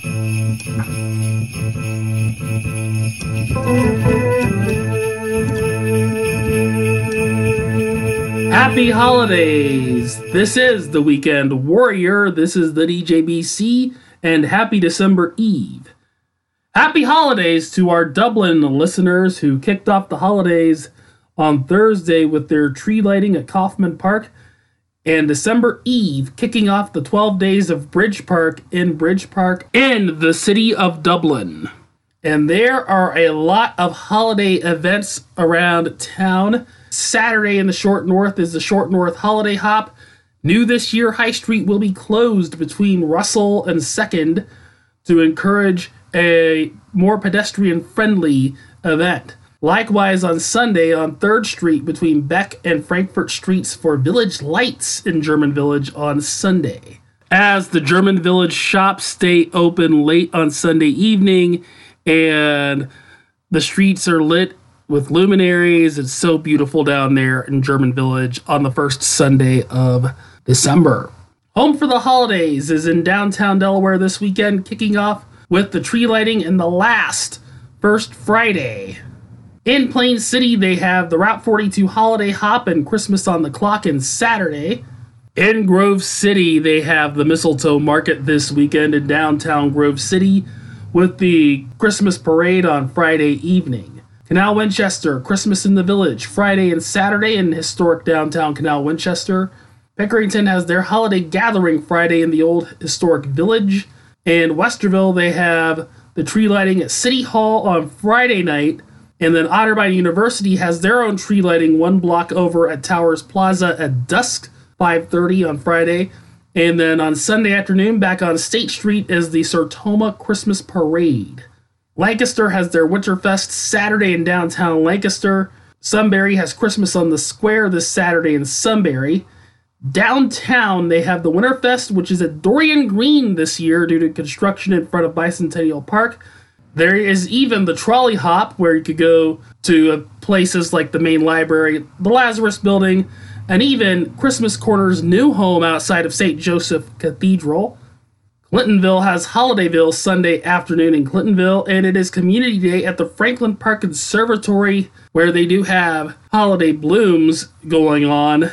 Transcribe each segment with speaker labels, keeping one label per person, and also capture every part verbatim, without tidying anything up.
Speaker 1: Happy holidays! This is the Weekend Warrior. This is the D J B C, and happy December Eve. Happy holidays to our Dublin listeners who kicked off the holidays on Thursday with their tree lighting at Kaufman Park, and December Eve kicking off the twelve days of Bridge Park in Bridge Park in the city of Dublin. And there are a lot of holiday events around town. Saturday in the Short North is the Short North Holiday Hop. New this year, High Street will be closed between Russell and second to encourage a more pedestrian-friendly event. Likewise, on Sunday on third Street between Beck and Frankfurt Streets for Village Lights in German Village on Sunday. As the German Village shops stay open late on Sunday evening and the streets are lit with luminaries. It's so beautiful down there in German Village on the first Sunday of December. Home for the Holidays is in downtown Delaware this weekend, kicking off with the tree lighting in the last First Friday. In Plain City, they have the Route forty-two Holiday Hop and Christmas on the Clock on Saturday. In Grove City, they have the Mistletoe Market this weekend in downtown Grove City with the Christmas Parade on Friday evening. Canal Winchester, Christmas in the Village, Friday and Saturday in historic downtown Canal Winchester. Pickerington has their holiday gathering Friday in the old historic village. In Westerville, they have the tree lighting at City Hall on Friday night. And then Otterbein University has their own tree lighting one block over at Towers Plaza at dusk, five thirty on Friday. And then on Sunday afternoon, back on State Street, is the Sertoma Christmas Parade. Lancaster has their Winterfest Saturday in downtown Lancaster. Sunbury has Christmas on the Square this Saturday in Sunbury. Downtown, they have the Winterfest, which is at Dorian Green this year due to construction in front of Bicentennial Park. There is even the Trolley Hop, where you could go to places like the main library, the Lazarus Building, and even Christmas Corner's new home outside of Saint Joseph Cathedral. Clintonville has Holidayville Sunday afternoon in Clintonville, and it is Community Day at the Franklin Park Conservatory, where they do have holiday blooms going on.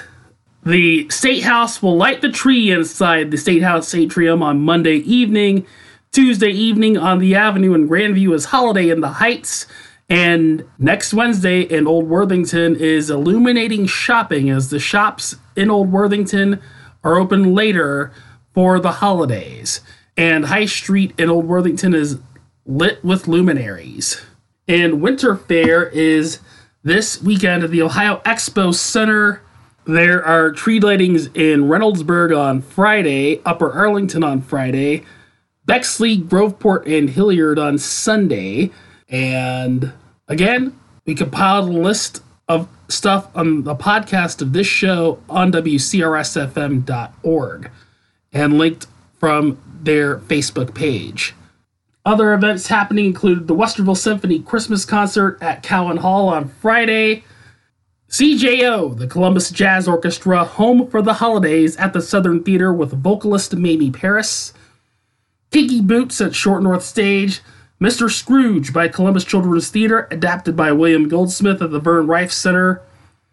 Speaker 1: The State House will light the tree inside the State House atrium on Monday evening. Tuesday evening on the Avenue in Grandview is Holiday in the Heights. And next Wednesday in Old Worthington is Illuminating Shopping, as the shops in Old Worthington are open later for the holidays. And High Street in Old Worthington is lit with luminaries. And Winter Fair is this weekend at the Ohio Expo Center. There are tree lightings in Reynoldsburg on Friday, Upper Arlington on Friday, Bexley, Groveport, and Hilliard on Sunday. And again, we compiled a list of stuff on the podcast of this show on W C R S F M dot org and linked from their Facebook page. Other events happening include the Westerville Symphony Christmas Concert at Cowan Hall on Friday, C J O, the Columbus Jazz Orchestra, Home for the Holidays at the Southern Theater with vocalist Mamie Paris, Kinky Boots at Short North Stage, Mister Scrooge by Columbus Children's Theater, adapted by William Goldsmith at the Vern Rife Center,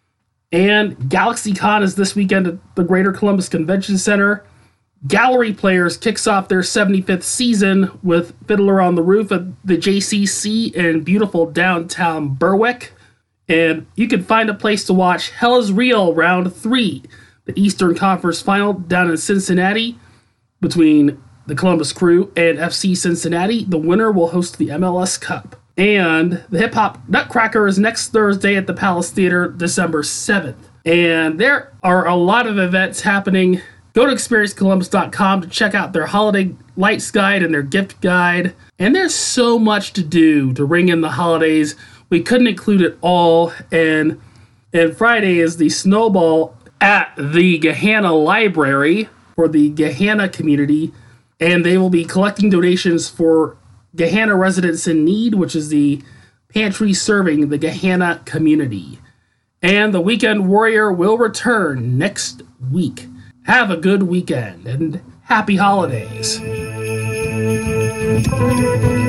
Speaker 1: and GalaxyCon is this weekend at the Greater Columbus Convention Center. Gallery Players kicks off their seventy-fifth season with Fiddler on the Roof at the J C C in beautiful downtown Berwick. And you can find a place to watch Hell is Real Round three, the Eastern Conference Final down in Cincinnati between the Columbus Crew and F C Cincinnati. The winner will host the M L S Cup. And the Hip Hop Nutcracker is next Thursday at the Palace Theater, December seventh. And there are a lot of events happening. Go to experience columbus dot com to check out their holiday lights guide and their gift guide. And there's so much to do to ring in the holidays. We couldn't include it all. And, and Friday is the Snowball at the Gahanna Library for the Gahanna community. And they will be collecting donations for Gahanna Residents in Need, which is the pantry serving the Gahanna community. And the Weekend Warrior will return next week. Have a good weekend and happy holidays. Bye.